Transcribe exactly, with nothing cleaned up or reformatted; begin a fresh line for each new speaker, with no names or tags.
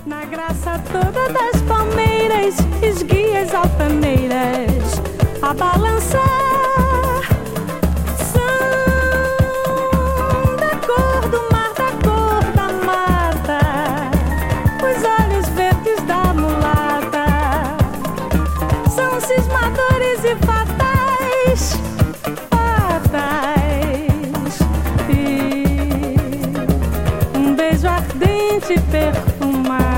Na graça toda das palmeiras, esguias altaneiras a balançar. São da cor do mar, da cor da mata, os olhos verdes da mulata. São cismadores e fatais, fatais. E um beijo ardente e perfumado